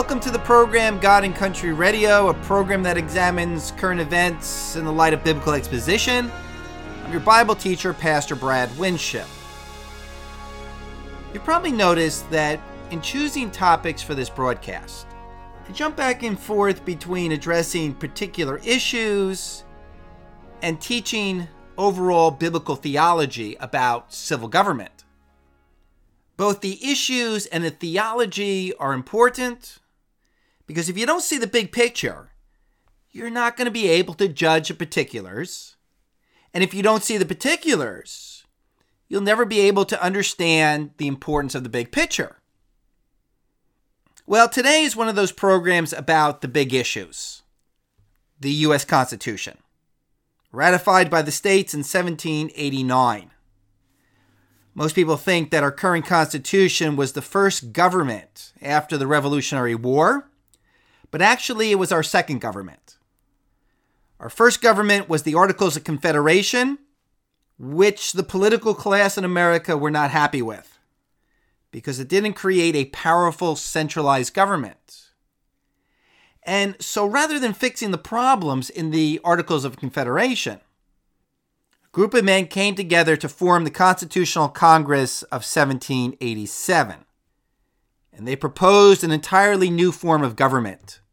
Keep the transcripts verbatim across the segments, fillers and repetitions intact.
Welcome to the program God and Country Radio, a program that examines current events in the light of biblical exposition. I'm your Bible teacher, Pastor Brad Winship. You've probably noticed that in choosing topics for this broadcast, I jump back and forth between addressing particular issues and teaching overall biblical theology about civil government. Both the issues and the theology are important because if you don't see the big picture, you're not going to be able to judge the particulars. And if you don't see the particulars, you'll never be able to understand the importance of the big picture. Well, today is one of those programs about the big issues. The U S Constitution, ratified by the states in seventeen eighty-nine. Most people think that our current Constitution was the first government after the Revolutionary War, but actually it was our second government. Our first government was the Articles of Confederation, which the political class in America were not happy with, because it didn't create a powerful centralized government. And so rather than fixing the problems in the Articles of Confederation, group of men came together to form the Constitutional Congress of seventeen eighty-seven. And they proposed an entirely new form of government.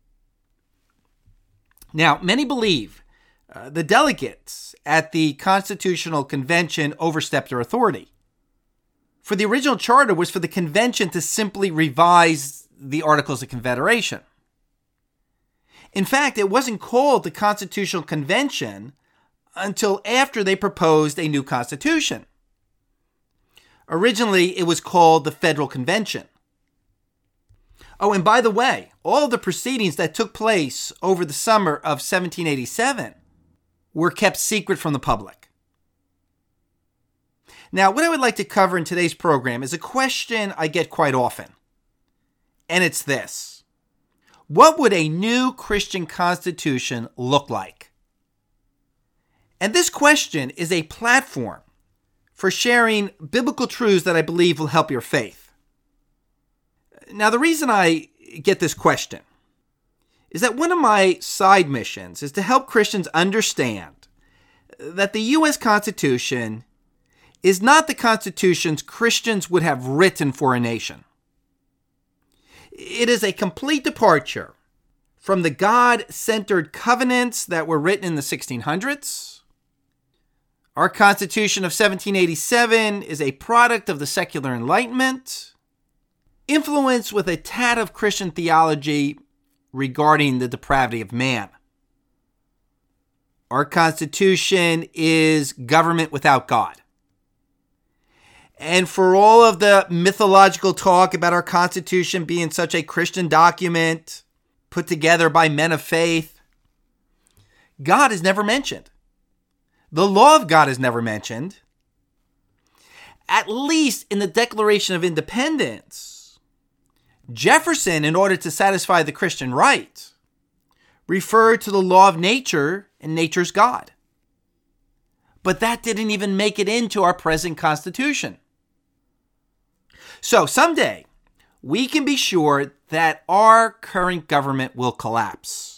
Now, many believe uh, the delegates at the Constitutional Convention overstepped their authority. For the original charter was for the convention to simply revise the Articles of Confederation. In fact, it wasn't called the Constitutional Convention until after they proposed a new constitution. Originally, it was called the Federal Convention. Oh, and by the way, all of the proceedings that took place over the summer of seventeen eighty-seven were kept secret from the public. Now, what I would like to cover in today's program is a question I get quite often. And it's this: what would a new Christian constitution look like? And this question is a platform for sharing biblical truths that I believe will help your faith. Now, the reason I get this question is that one of my side missions is to help Christians understand that the U S Constitution is not the constitutions Christians would have written for a nation. It is a complete departure from the God-centered covenants that were written in the sixteen hundreds. Our Constitution of seventeen eighty-seven is a product of the secular Enlightenment, influenced with a tad of Christian theology regarding the depravity of man. Our Constitution is government without God. And for all of the mythological talk about our Constitution being such a Christian document put together by men of faith, God is never mentioned. The law of God is never mentioned. At least in the Declaration of Independence, Jefferson, in order to satisfy the Christian right, referred to the law of nature and nature's God. But that didn't even make it into our present Constitution. So someday, we can be sure that our current government will collapse.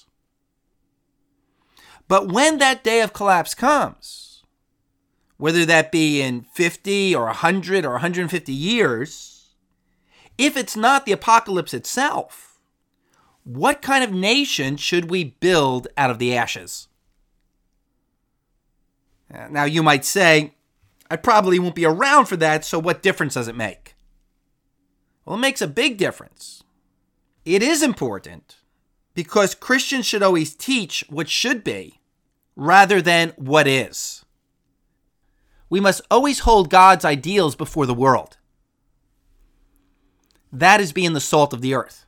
But when that day of collapse comes, whether that be in fifty or one hundred or one hundred fifty years, if it's not the apocalypse itself, what kind of nation should we build out of the ashes? Now you might say, I probably won't be around for that, so what difference does it make? Well, it makes a big difference. It is important because Christians should always teach what should be rather than what is. We must always hold God's ideals before the world. That is being the salt of the earth.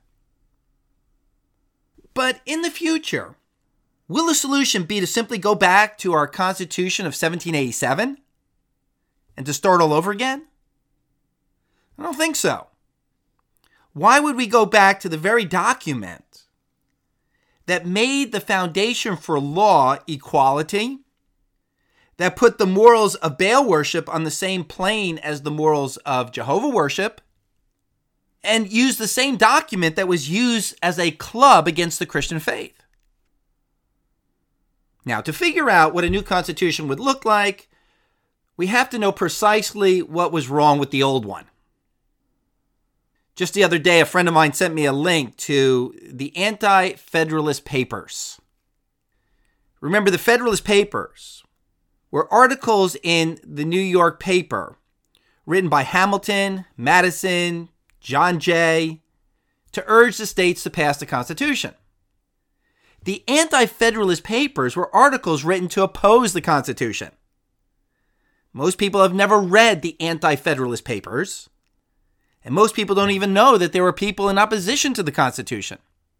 But in the future, will the solution be to simply go back to our Constitution of seventeen eighty-seven and to start all over again? I don't think so. Why would we go back to the very document that made the foundation for law equality, that put the morals of Baal worship on the same plane as the morals of Jehovah worship, and used the same document that was used as a club against the Christian faith. Now, to figure out what a new constitution would look like, we have to know precisely what was wrong with the old one. Just the other day, a friend of mine sent me a link to the Anti-Federalist Papers. Remember, the Federalist Papers were articles in the New York paper written by Hamilton, Madison, John Jay, to urge the states to pass the Constitution. The Anti-Federalist Papers were articles written to oppose the Constitution. Most people have never read the Anti-Federalist Papers, and most people don't even know that there were people in opposition to the Constitution.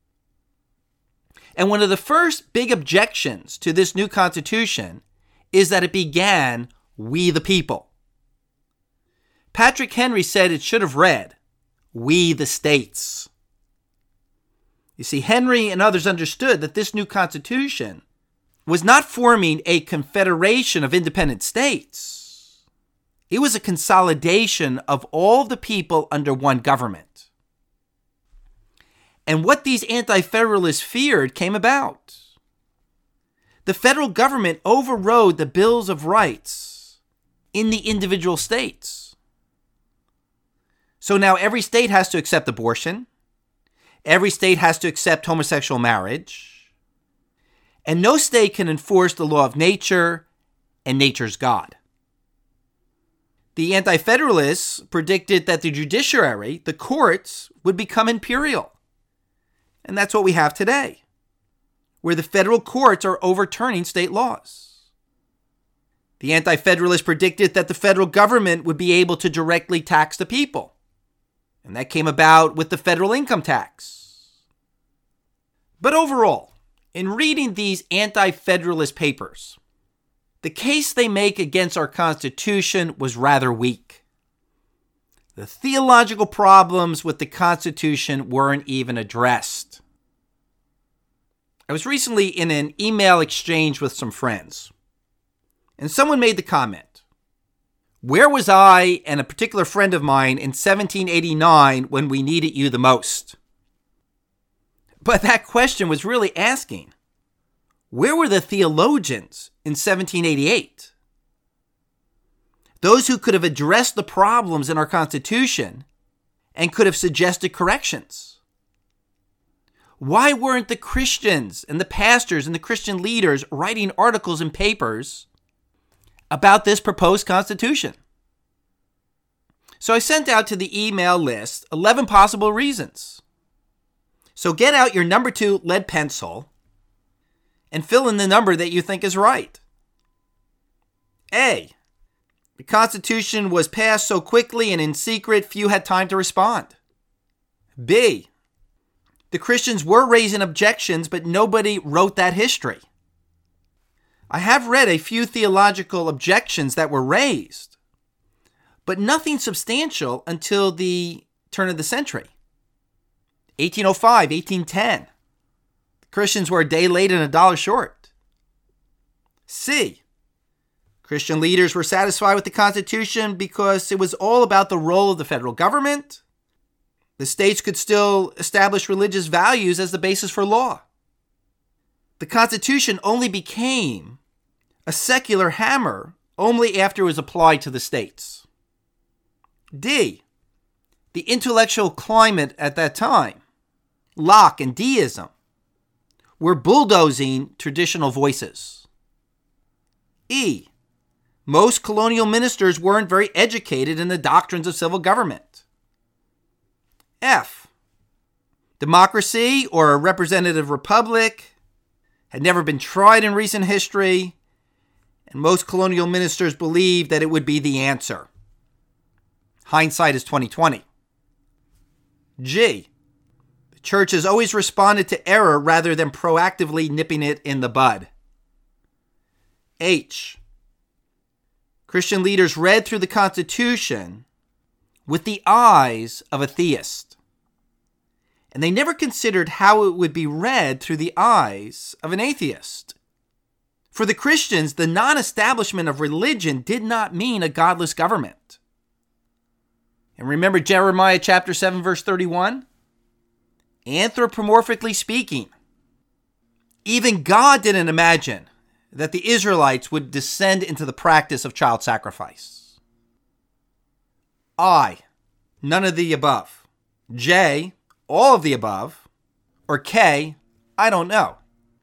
And one of the first big objections to this new Constitution is that it began, "We the people." Patrick Henry said it should have read, "We the states." You see, Henry and others understood that this new Constitution was not forming a confederation of independent states. It was a consolidation of all the people under one government. And what these anti-federalists feared came about. The federal government overrode the Bills of Rights in the individual states. So now every state has to accept abortion. Every state has to accept homosexual marriage. And no state can enforce the law of nature and nature's God. The Anti-Federalists predicted that the judiciary, the courts, would become imperial. And that's what we have today, where the federal courts are overturning state laws. The Anti-Federalists predicted that the federal government would be able to directly tax the people. And that came about with the federal income tax. But overall, in reading these Anti-Federalist papers, the case they make against our Constitution was rather weak. The theological problems with the Constitution weren't even addressed. I was recently in an email exchange with some friends, and someone made the comment, "Where was I and a particular friend of mine in seventeen eighty-nine when we needed you the most?" But that question was really asking, where were the theologians in seventeen eighty-eight? Those who could have addressed the problems in our Constitution and could have suggested corrections. Why weren't the Christians and the pastors and the Christian leaders writing articles and papers about this proposed Constitution? So I sent out to the email list eleven possible reasons. So get out your number two lead pencil and fill in the number that you think is right. A, the Constitution was passed so quickly and in secret, few had time to respond. B, the Christians were raising objections, but nobody wrote that history. I have read a few theological objections that were raised, but nothing substantial until the turn of the century. eighteen oh five, eighteen ten. The Christians were a day late and a dollar short. C, Christian leaders were satisfied with the Constitution because it was all about the role of the federal government. The states could still establish religious values as the basis for law. The Constitution only became a secular hammer only after it was applied to the states. D, the intellectual climate at that time, Locke and deism, were bulldozing traditional voices. E, most colonial ministers weren't very educated in the doctrines of civil government. F, democracy or a representative republic had never been tried in recent history, and most colonial ministers believed that it would be the answer. Hindsight is twenty twenty. G, the church has always responded to error rather than proactively nipping it in the bud. H, Christian leaders read through the Constitution with the eyes of a theist, and they never considered how it would be read through the eyes of an atheist. For the Christians, the non-establishment of religion did not mean a godless government. And remember Jeremiah chapter seven, verse thirty-one? Anthropomorphically speaking, even God didn't imagine that the Israelites would descend into the practice of child sacrifice. I, none of the above. J, all of the above. Or K, I don't know.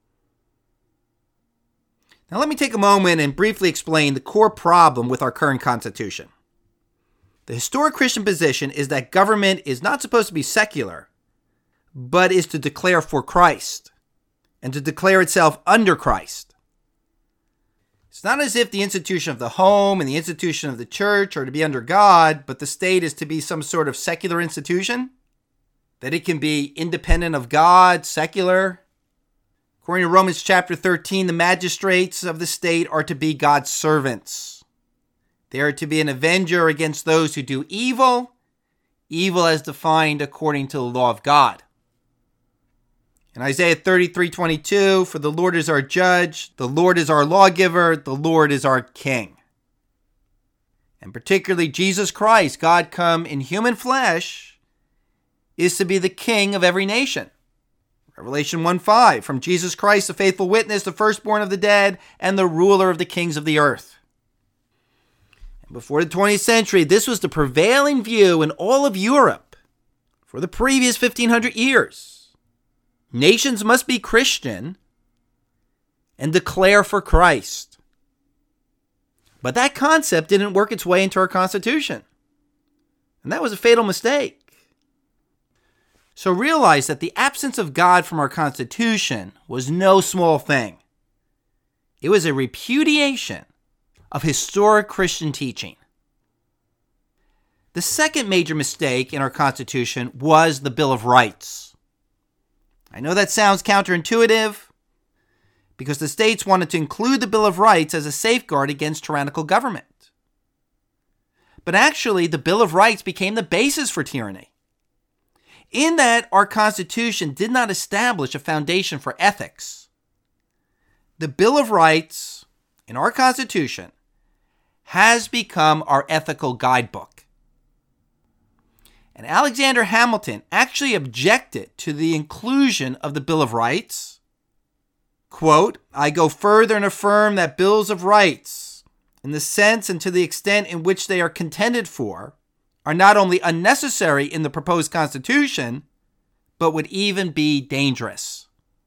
Now let me take a moment and briefly explain the core problem with our current Constitution. The historic Christian position is that government is not supposed to be secular, but is to declare for Christ and to declare itself under Christ. It's not as if the institution of the home and the institution of the church are to be under God, but the state is to be some sort of secular institution, that it can be independent of God, secular. According to Romans chapter thirteen, the magistrates of the state are to be God's servants. They are to be an avenger against those who do evil, evil as defined according to the law of God. In Isaiah thirty-three twenty-two, for the Lord is our judge, the Lord is our lawgiver, the Lord is our king. And particularly Jesus Christ, God come in human flesh, is to be the king of every nation. Revelation one five, from Jesus Christ, the faithful witness, the firstborn of the dead, and the ruler of the kings of the earth. And before the twentieth century, this was the prevailing view in all of Europe for the previous fifteen hundred years. Nations must be Christian and declare for Christ. But that concept didn't work its way into our Constitution. And that was a fatal mistake. So realize that the absence of God from our Constitution was no small thing. It was a repudiation of historic Christian teaching. The second major mistake in our Constitution was the Bill of Rights. I know that sounds counterintuitive because the states wanted to include the Bill of Rights as a safeguard against tyrannical government. But actually, the Bill of Rights became the basis for tyranny, in that our Constitution did not establish a foundation for ethics. The Bill of Rights in our Constitution has become our ethical guidebook. And Alexander Hamilton actually objected to the inclusion of the Bill of Rights. Quote, I go further and affirm that bills of rights, in the sense and to the extent in which they are contended for, are not only unnecessary in the proposed Constitution, but would even be dangerous.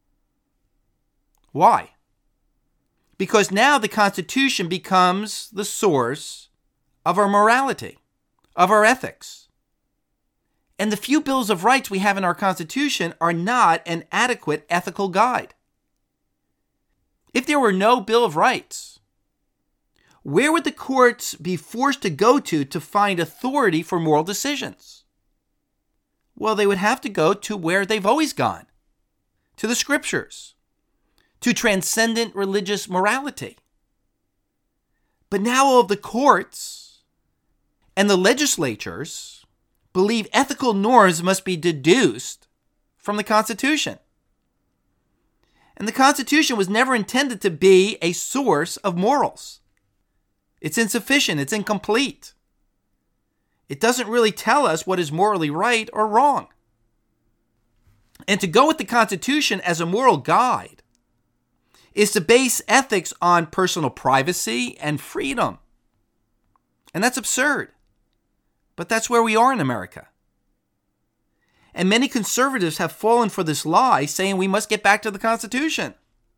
Why? Because now the Constitution becomes the source of our morality, of our ethics. And the few bills of rights we have in our Constitution are not an adequate ethical guide. If there were no Bill of Rights, where would the courts be forced to go to to find authority for moral decisions? Well, they would have to go to where they've always gone, to the scriptures, to transcendent religious morality. But now all of the courts and the legislatures believe ethical norms must be deduced from the Constitution. And the Constitution was never intended to be a source of morals. It's insufficient. It's incomplete. It doesn't really tell us what is morally right or wrong. And to go with the Constitution as a moral guide is to base ethics on personal privacy and freedom. And that's absurd. But that's where we are in America. And many conservatives have fallen for this lie, saying we must get back to the Constitution.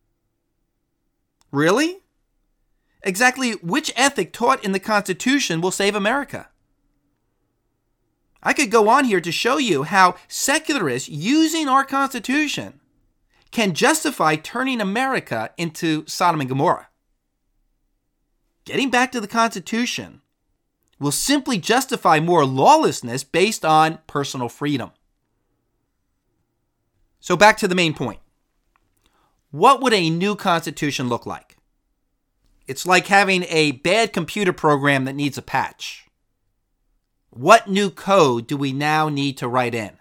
Really? Exactly which ethic taught in the Constitution will save America? I could go on here to show you how secularists using our Constitution can justify turning America into Sodom and Gomorrah. Getting back to the Constitution will simply justify more lawlessness based on personal freedom. So back to the main point. What would a new Constitution look like? It's like having a bad computer program that needs a patch. What new code do we now need to write in?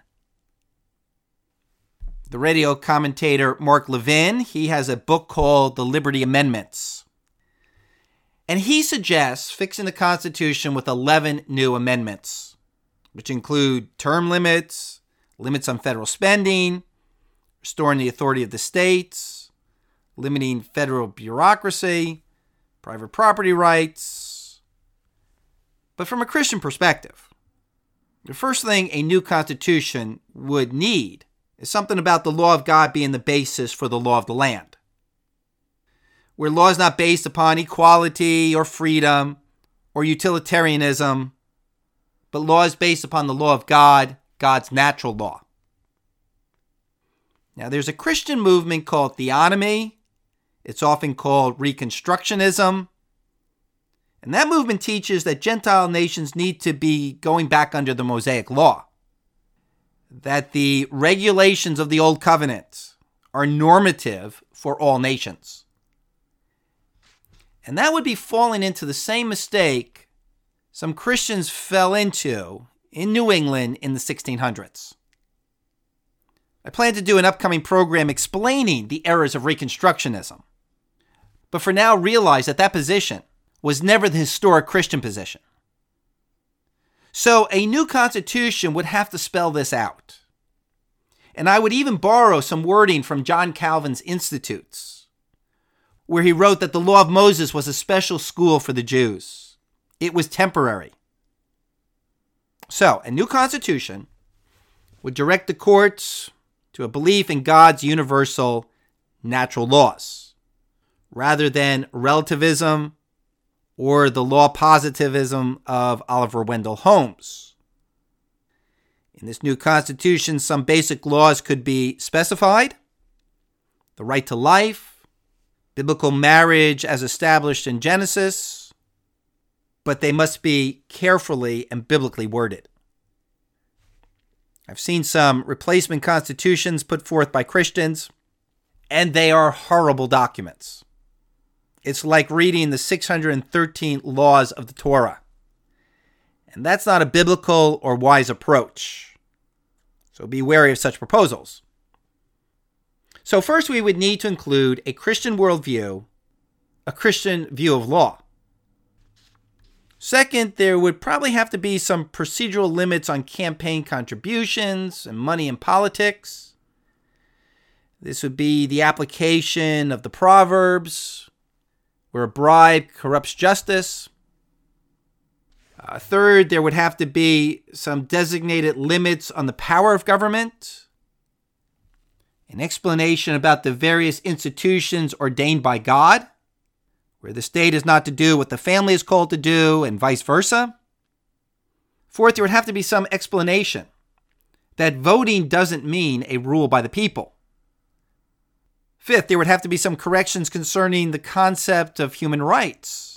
The radio commentator Mark Levin, he has a book called The Liberty Amendments. And he suggests fixing the Constitution with eleven new amendments. which include term limits, limits on federal spending, restoring the authority of the states, limiting federal bureaucracy, private property rights. But from a Christian perspective, the first thing a new constitution would need is something about the law of God being the basis for the law of the land, where law is not based upon equality or freedom or utilitarianism, but law is based upon the law of God, God's natural law. Now, there's a Christian movement called theonomy. It's often called Reconstructionism. And that movement teaches that Gentile nations need to be going back under the Mosaic law, that the regulations of the Old Covenant are normative for all nations. And that would be falling into the same mistake some Christians fell into in New England in the sixteen hundreds. I plan to do an upcoming program explaining the errors of Reconstructionism. But for now, realize that that position was never the historic Christian position. So a new constitution would have to spell this out. And I would even borrow some wording from John Calvin's Institutes, where he wrote that the law of Moses was a special school for the Jews. It was temporary. So a new constitution would direct the courts to a belief in God's universal natural laws, rather than relativism or the law positivism of Oliver Wendell Holmes. In this new constitution, some basic laws could be specified: the right to life, biblical marriage as established in Genesis, but they must be carefully and biblically worded. I've seen some replacement constitutions put forth by Christians, and they are horrible documents. It's like reading the six hundred thirteen laws of the Torah. And that's not a biblical or wise approach. So be wary of such proposals. So first, we would need to include a Christian worldview, a Christian view of law. Second, there would probably have to be some procedural limits on campaign contributions and money in politics. This would be the application of the Proverbs, where a bribe corrupts justice. Uh, third, there would have to be some designated limits on the power of government, an explanation about the various institutions ordained by God, where the state is not to do what the family is called to do, and vice versa. Fourth, there would have to be some explanation that voting doesn't mean a rule by the people. Fifth, there would have to be some corrections concerning the concept of human rights.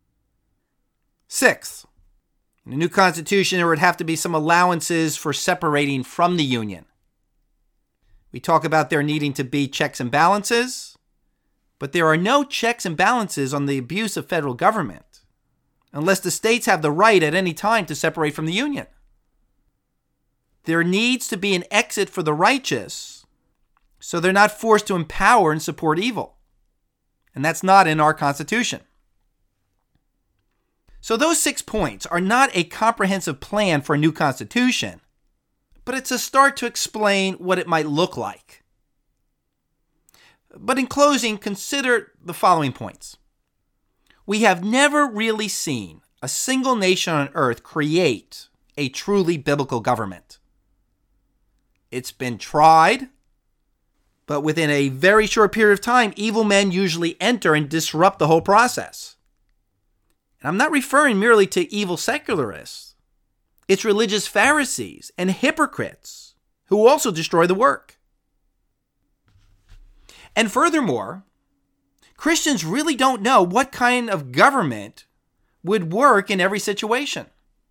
Sixth, in the new constitution, there would have to be some allowances for separating from the union. We talk about there needing to be checks and balances, but there are no checks and balances on the abuse of federal government unless the states have the right at any time to separate from the union. There needs to be an exit for the righteous so they're not forced to empower and support evil. And that's not in our Constitution. So those six points are not a comprehensive plan for a new Constitution, but it's a start to explain what it might look like. But in closing, consider the following points. We have never really seen a single nation on earth create a truly biblical government. It's been tried, but within a very short period of time, evil men usually enter and disrupt the whole process. And I'm not referring merely to evil secularists. It's religious Pharisees and hypocrites who also destroy the work. And furthermore, Christians really don't know what kind of government would work in every situation.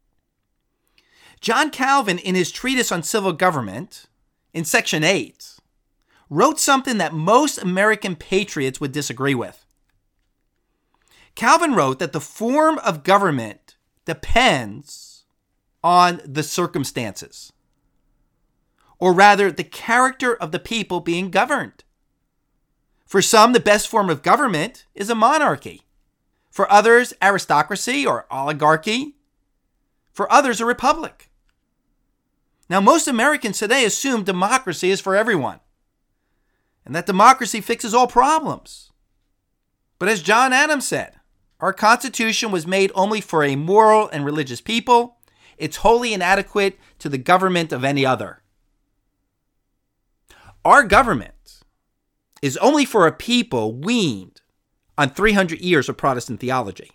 John Calvin, in his treatise on civil government, in section eight, wrote something that most American patriots would disagree with. Calvin wrote that the form of government depends on the circumstances, or rather, the character of the people being governed. For some, the best form of government is a monarchy. For others, aristocracy or oligarchy. For others, a republic. Now, most Americans today assume democracy is for everyone, and that democracy fixes all problems. But as John Adams said, our Constitution was made only for a moral and religious people. It's wholly inadequate to the government of any other. Our government is only for a people weaned on three hundred years of Protestant theology.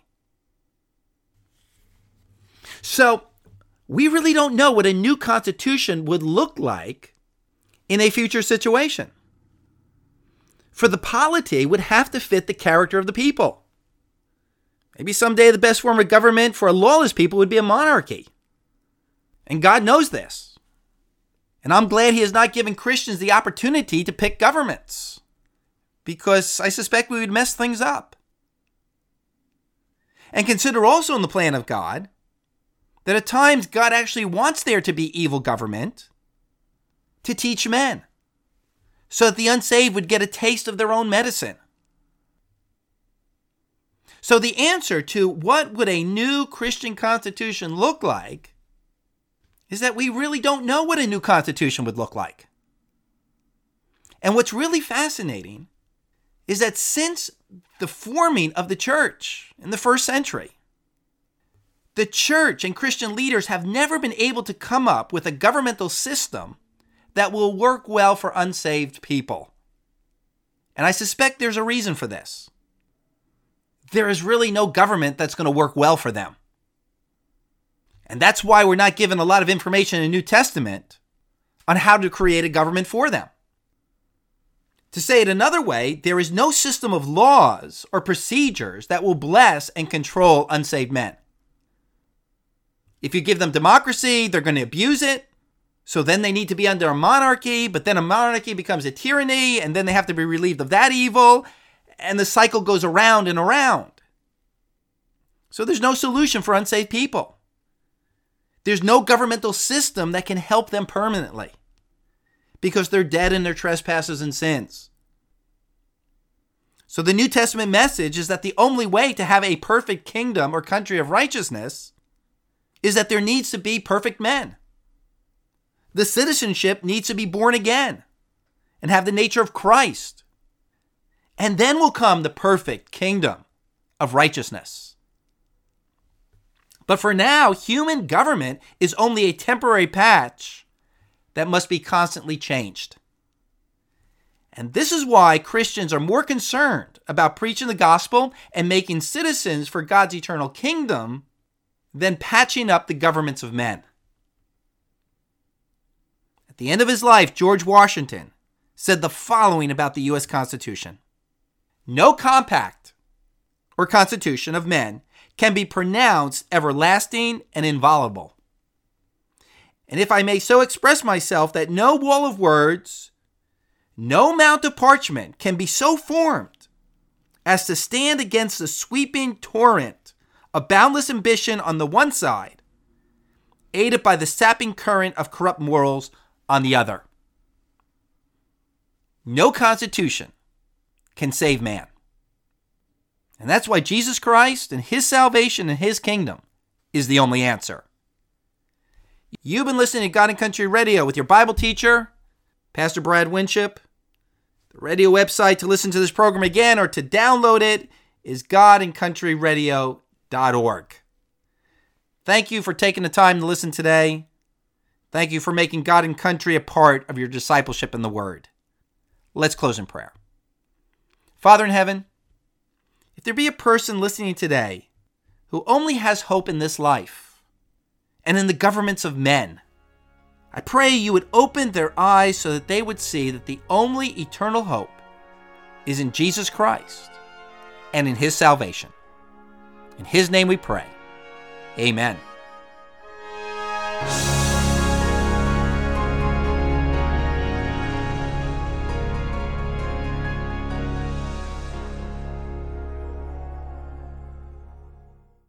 So, we really don't know what a new constitution would look like in a future situation. For the polity would have to fit the character of the people. Maybe someday the best form of government for a lawless people would be a monarchy. And God knows this. And I'm glad he has not given Christians the opportunity to pick governments, because I suspect we would mess things up. And consider also in the plan of God that at times God actually wants there to be evil government to teach men, so that the unsaved would get a taste of their own medicine. So the answer to what would a new Christian constitution look like is that we really don't know what a new constitution would look like. And what's really fascinating is that since the forming of the church in the first century, the church and Christian leaders have never been able to come up with a governmental system that will work well for unsaved people. And I suspect there's a reason for this. There is really no government that's going to work well for them. And that's why we're not given a lot of information in the New Testament on how to create a government for them. To say it another way, there is no system of laws or procedures that will bless and control unsaved men. If you give them democracy, they're going to abuse it. So then they need to be under a monarchy, but then a monarchy becomes a tyranny, and then they have to be relieved of that evil, and the cycle goes around and around. So there's no solution for unsaved people. There's no governmental system that can help them permanently, because they're dead in their trespasses and sins. So the New Testament message is that the only way to have a perfect kingdom or country of righteousness is that there needs to be perfect men. The citizenship needs to be born again and have the nature of Christ. And then will come the perfect kingdom of righteousness. But for now, human government is only a temporary patch that must be constantly changed. And this is why Christians are more concerned about preaching the gospel and making citizens for God's eternal kingdom than patching up the governments of men. At the end of his life, George Washington said the following about the U S Constitution: "No compact or constitution of men can be pronounced everlasting and inviolable. And if I may so express myself, that no wall of words, no mount of parchment can be so formed as to stand against the sweeping torrent of boundless ambition on the one side, aided by the sapping current of corrupt morals on the other." No constitution can save man. And that's why Jesus Christ and his salvation and his kingdom is the only answer. You've been listening to God and Country Radio with your Bible teacher, Pastor Brad Winship. The radio website to listen to this program again or to download it is god and country radio dot org. Thank you for taking the time to listen today. Thank you for making God and Country a part of your discipleship in the Word. Let's close in prayer. Father in heaven, if there be a person listening today who only has hope in this life and in the governments of men, I pray you would open their eyes so that they would see that the only eternal hope is in Jesus Christ and in his salvation. In his name we pray. Amen.